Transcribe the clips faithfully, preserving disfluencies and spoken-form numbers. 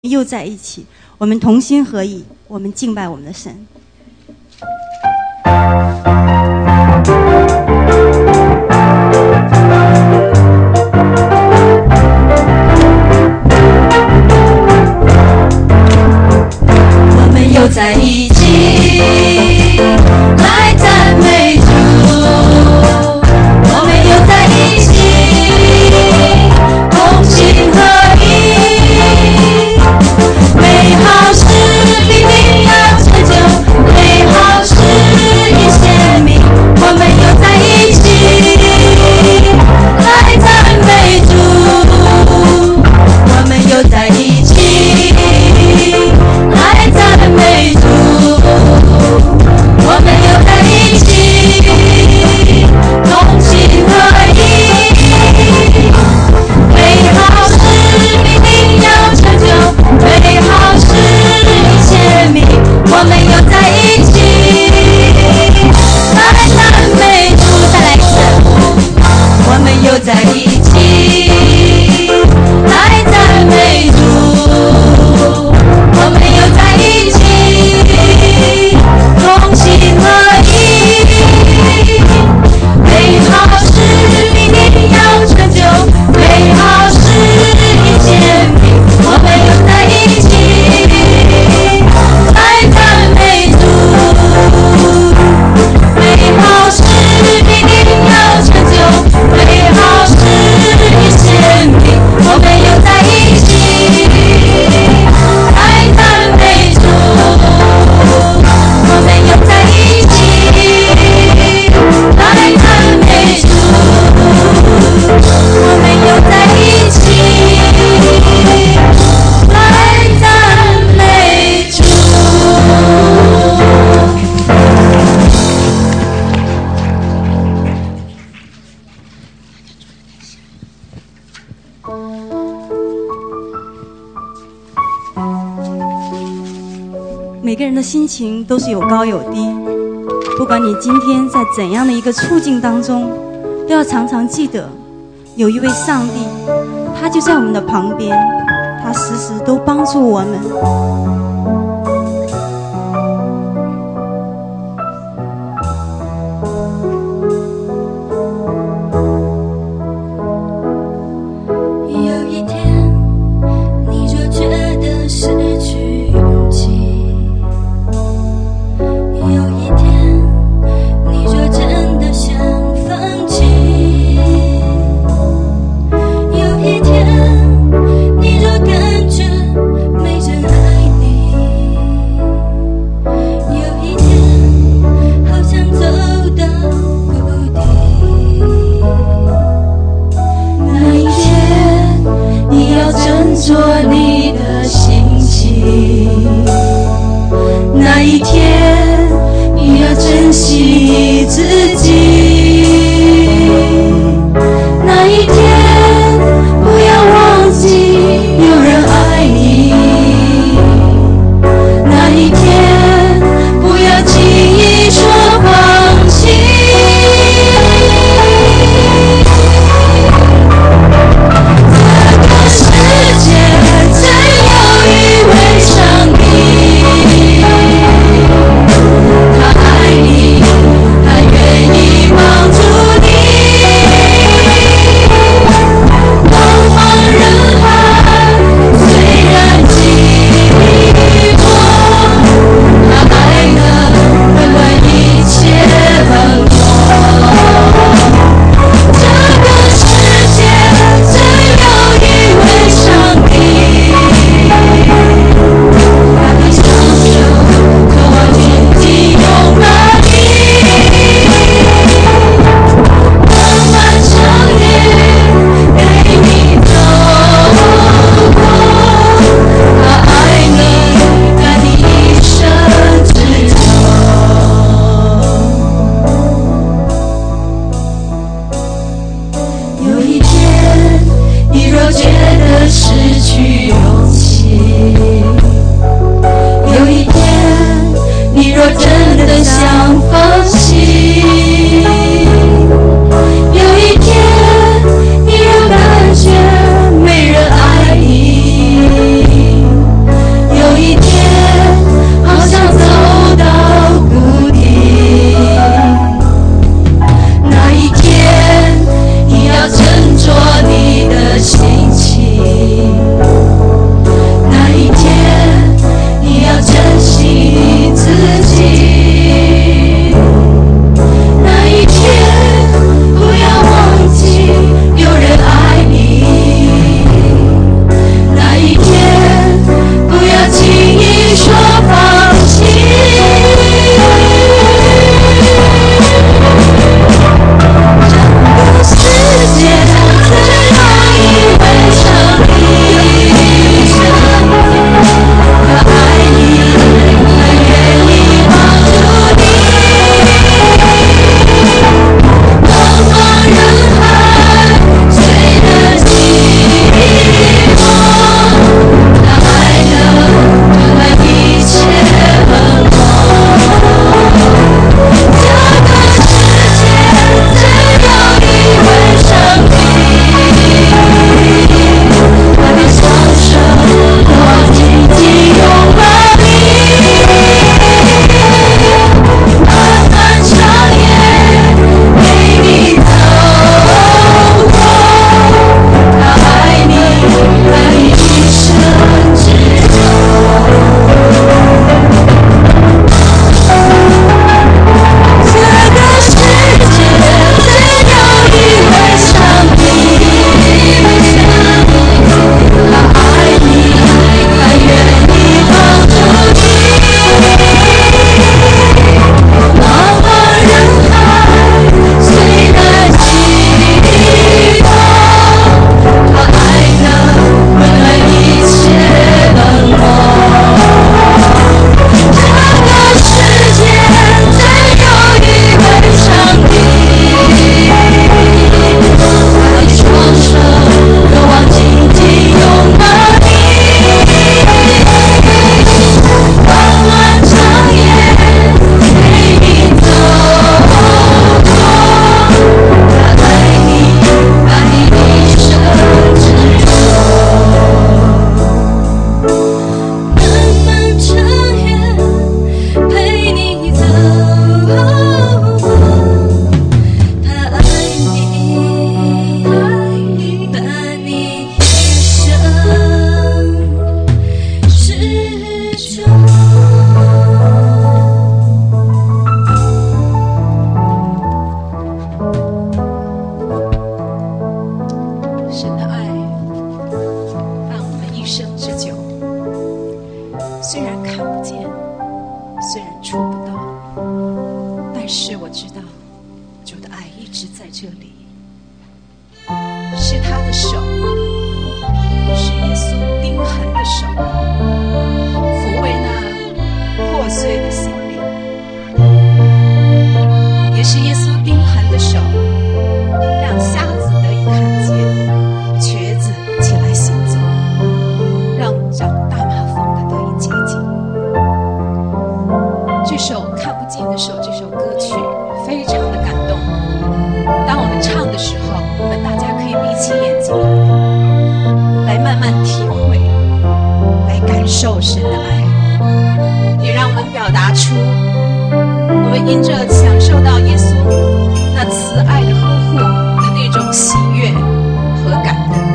又在一起，我们同心合意，我们敬拜我们的神。 我们又在一起来赞美主，我们又在一起同心合意，美好事必定要成就，美好事已显明，我们又在一起来赞美主，我们又在一起来赞美主，我们又在一起同心合意，美好事必定要成就，美好事已显明，我们又在一起来赞美主。再来一次，我们又在一起来赞美主，我们又在一起同心合意，美好事必定要成就，美好事已显明，我们又在一起来赞美主，美好事必定要成就，美好事已显明，我们又在一起来赞美主，我们又在一起来赞美主，我们又在一起来赞美主。 每个人的心情都是有高有低，不管你今天在怎样的一个处境当中，都要常常记得有一位上帝，他就在我们的旁边，他时时都帮助我们。 有一天，你若觉得失去勇气，有一天，你若真的想放弃，有一天，你若感觉没人爱你，有一天，好像走到谷底，那一天，你要斟酌你的心情，那一天，你要珍惜自己，那一天，不要忘记有人爱你，那一天，不要轻易说放弃。这个世界真有一位上帝，他爱你，他愿虽然看不见，虽然触不到，但是我知道主的爱一直在这里，是他的手，是耶稣钉痕的手，抚慰那破碎的心灵，也是耶稣钉痕的手，让瞎子得以看见，瘸子起来行走，让长大麻风的得以洁净。这首看不见的手，这首歌曲非常的感动。当我们唱的时候，我们大家可以闭起眼睛来慢慢体会，来感受神的爱，也让我们表达出我们因着享受到耶稣那慈爱的呵护的那种喜悦和感恩。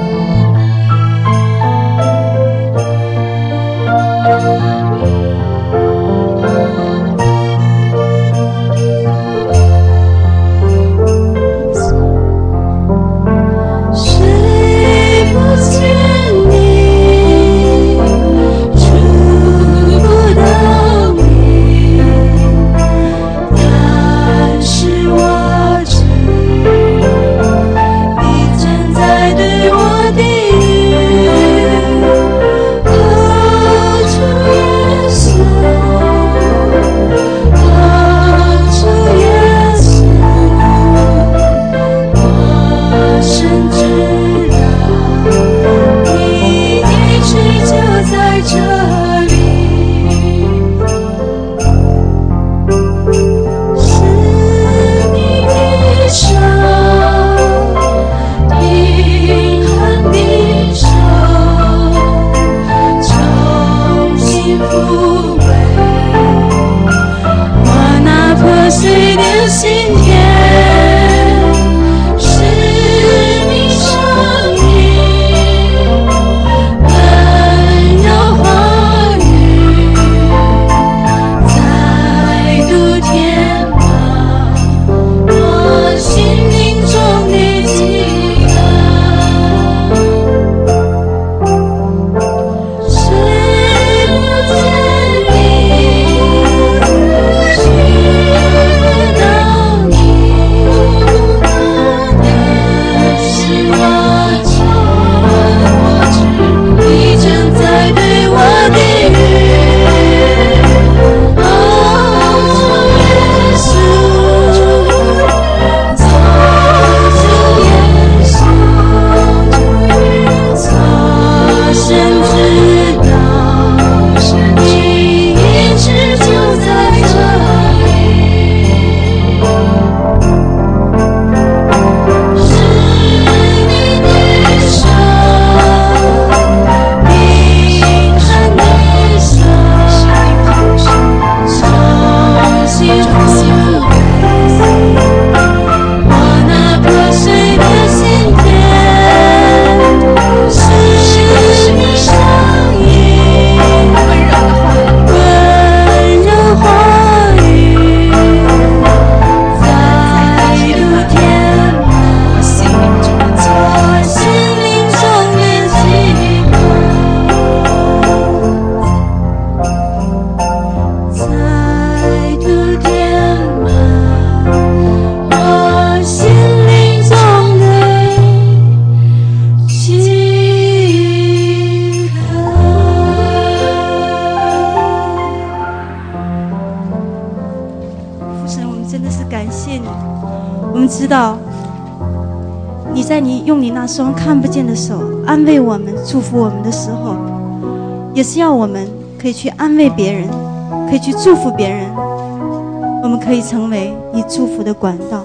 知道你在你用你那双看不见的手安慰我们祝福我们的时候，也是要我们可以去安慰别人，可以去祝福别人，我们可以成为你祝福的管道。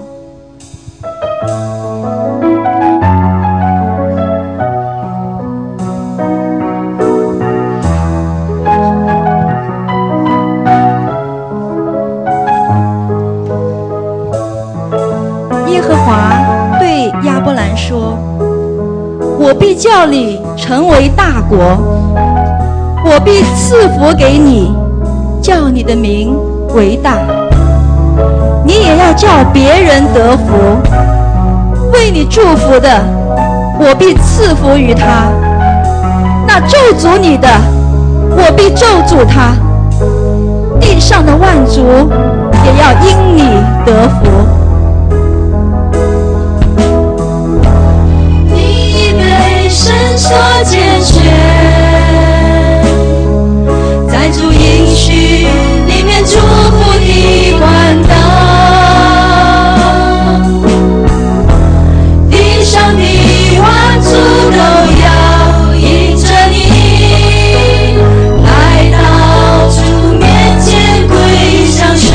耶和华对亚伯兰说：我必叫你成为大国，我必赐福给你，叫你的名为大，你也要叫别人得福。为你祝福的，我必赐福于他；那咒诅你的，我必必咒诅他，地上的万族也要因你得福。 你被神所拣选，在主应许里面祝福的管道，地上的万族都要因着你来到主面前归向神。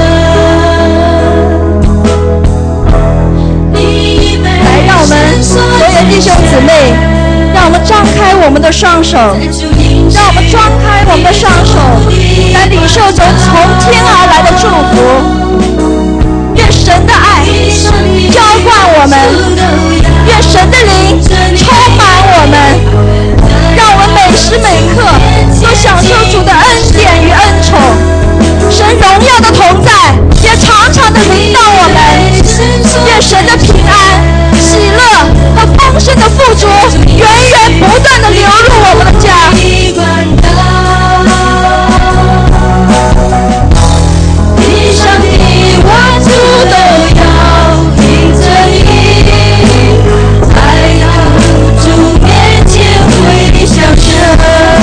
来，让我们所有弟兄姊妹，让我们张开我们的双手，让我们张开我们的双手，来领受从从天而来的祝福。愿神的爱浇灌我们，愿神的灵充满我们，让我们每时每刻都享受主的恩典与恩宠。神荣耀的同在也常常的临到我们，愿神的平安、喜乐和丰盛的富足源源不断的流入我们的家。 地上的万族都要因着你来到主面前归向神。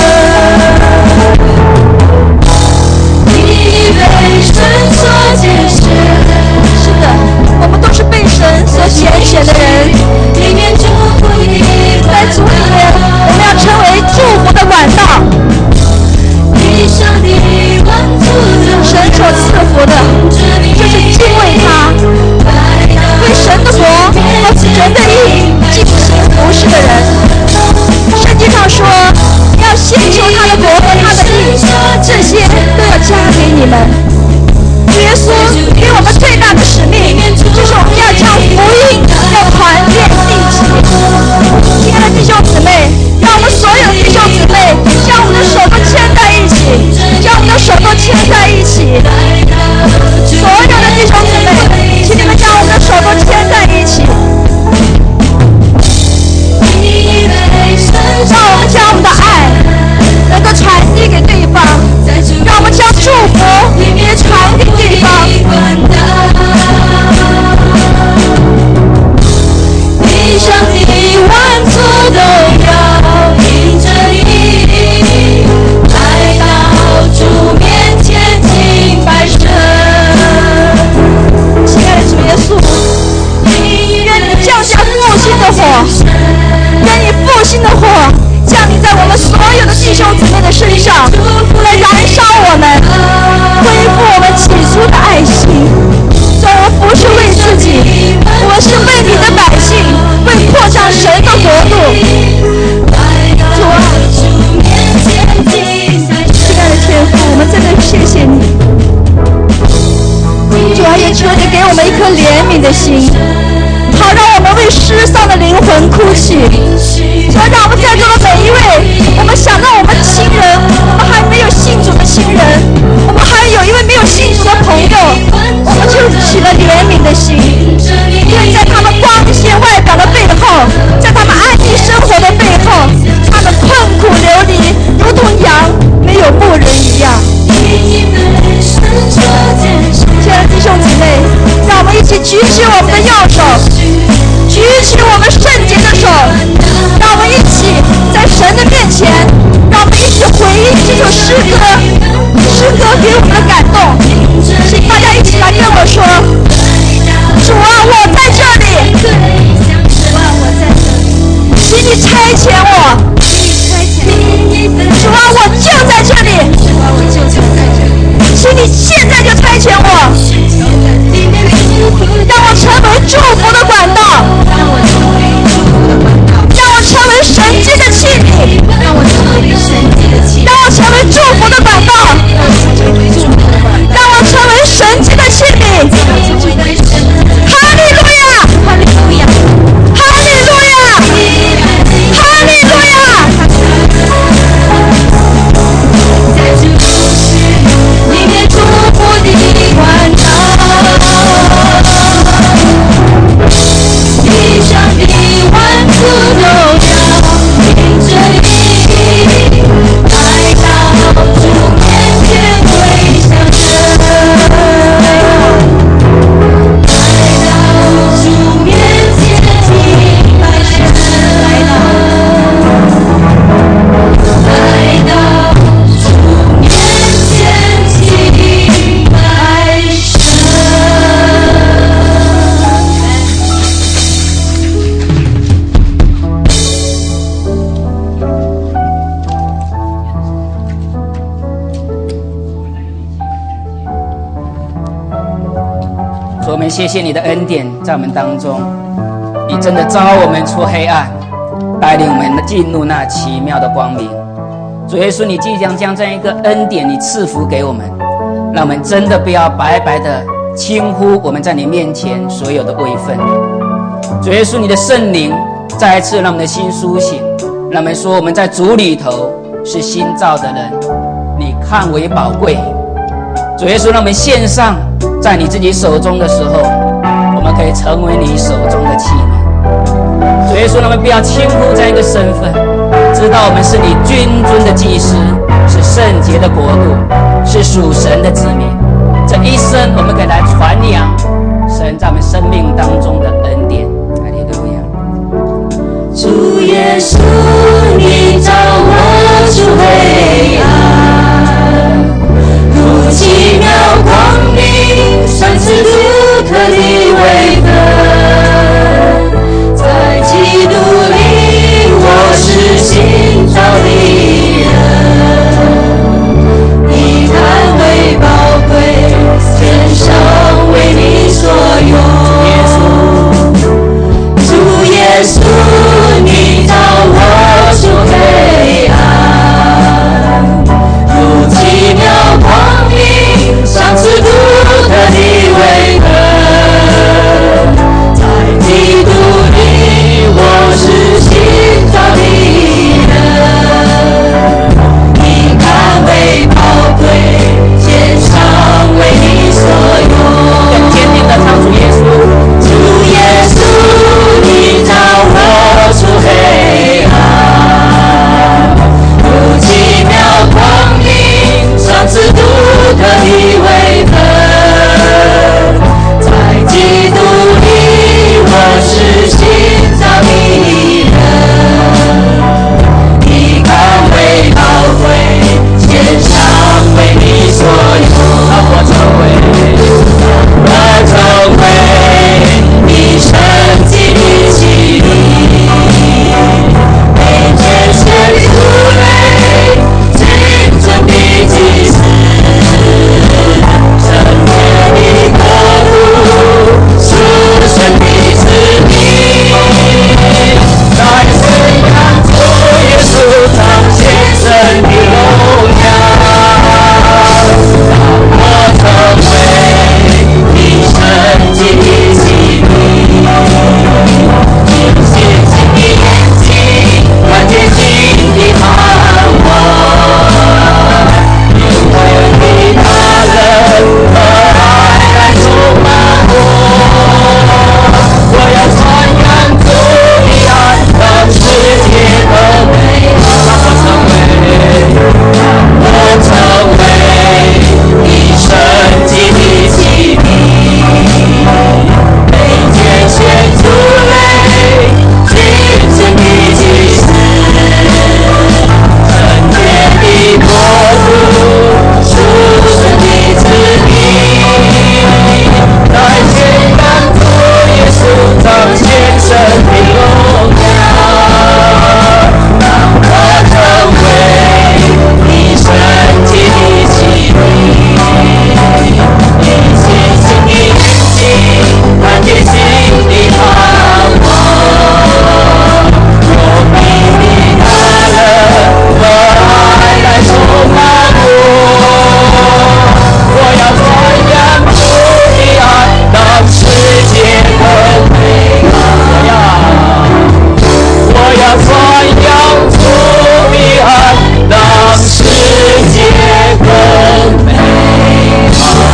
你被神所拣选， 是的，我们都是被神所拣选的人， 里面祝福你在主里面我们要成为祝福的管道。 地上的万族都神所赐福的就是敬畏他，为神的国和神的义尽心服侍的人。圣经上说，要先求他的国和他的义，这些都要加给你们。耶稣给我们最大的使命，就是我们要将福音要传遍地极。亲爱的弟兄姊妹，让我们所有的弟兄姊妹将我们的手都牵在一起，将我们的手都牵在一起。所有的弟兄姊妹，请你们将我们的手都牵在一起，让我们将我们的爱能够传递给对方，让我们将祝福也传给对方。 地上的万族都要因着你来到主面前敬拜神。 亲爱的主耶稣，愿你降下复兴的火，愿你复兴的火降临在我们所有的弟兄姊妹的身上，来燃烧我们，恢复我们起初的爱心。主，我们不是为自己，我们是为你的百姓，为扩张神的国度。主啊，亲爱的天父，我们真的谢谢你。主啊，也求你给我们一颗怜悯的心，好让我们为失丧的灵魂哭泣。主啊，让我们在座的每一位，我们想到我们亲人，我们还没有信主的亲人，我们还有一位没有信主的朋友，我们就起了怜悯的心，因为在他们光鲜外表的背后，在他们安逸生活的背后，他们困苦流离，如同羊没有牧人一样。亲爱的弟兄姊妹，让我们一起举起我们的右手，举起我们圣洁的手，让我们一起在神的面前，让我们一起回应这首诗歌，诗歌给我们的感动。请大家一起来跟我说，主啊，我在这里，主啊，我在这里，请你差遣我，主啊，我就在这里，主啊，我就在这里，请你现在就差遣我，让我成为祝福的管道，让我成为祝福的管道，让我成为神迹的器皿，让我成为神迹的器皿，让我成为祝福的管道，让我成为祝福的管道，让们谢谢你的恩典在我们当中，你真的招我们出黑暗，带领我们进入那奇妙的光明。主耶稣，你即将将这样一个恩典你赐福给我们，让我们真的不要白白的轻忽我们在你面前所有的位分。主耶稣，你的圣灵再一次让我们的心苏醒，让我们说我们在主里头是新造的人，你看为宝贵。主耶稣，让我们献上在你自己手中的时候，我们可以成为你手中的器皿。主耶稣，让我们不要轻忽这样一个身份，知道我们是你君尊的祭司，是圣洁的国度，是属神的子民。这一生我们可以来传扬神在我们生命当中的恩典。哈利路亚。 主耶稣，你照我出黑暗，如奇妙光明，闪炽独特的微分，在基督里我是新造的人，你看为宝贵，天上为你所用。主耶稣，你照我出黑暗，如奇妙光明，闪炽独特的微分，在基督里我是新造的人，你看为宝贵，天上为你所用。 更坚定的唱主耶稣， 主耶稣，你照我出黑暗，如奇妙光明，闪炽独特的微分，在基督里我是新造的人，你看为宝贵，天上为你所用。 让我成为我成为你神迹的器皿，每天显出来真正的祭司，圣洁的国度，属神的子民，在宣扬主耶稣彰显神的荣耀。我成为你神迹的器皿，凭信心的眼睛看见新的盼望，因为你大人和爱来充满我，我要传扬主的爱，让世界更美好。我成为你神迹的器皿，每天显出来真正的祭司，圣洁的国度，属神的子民，来宣扬主耶稣彰显神的荣耀，让我成为你神迹的器皿，凭信心的眼睛看见新的盼望，用你的大能和爱来充满我，我要传扬主的爱，让世界更美好。我要传扬主的爱，让世界更美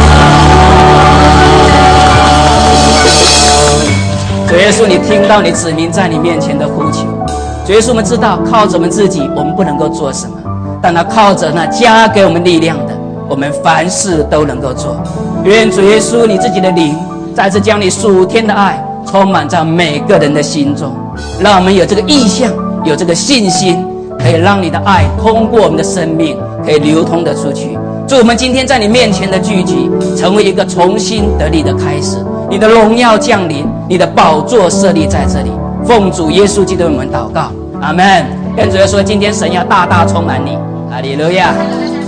主耶稣，你听到你子民在你面前的呼求。主耶稣，我们知道靠着我们自己我们不能够做什么，但他靠着那加给我们力量的，我们凡事都能够做。愿主耶稣你自己的灵再次将你属天的爱充满在每个人的心中，让我们有这个意向，有这个信心，可以让你的爱通过我们的生命可以流通的出去。祝我们今天在你面前的聚集成为一个重新得力的开始，你的荣耀降临，你的宝座设立在这里。奉主耶稣基督我们祷告，阿们。跟主耶稣说，今天神要大大充满你，哈利路亚。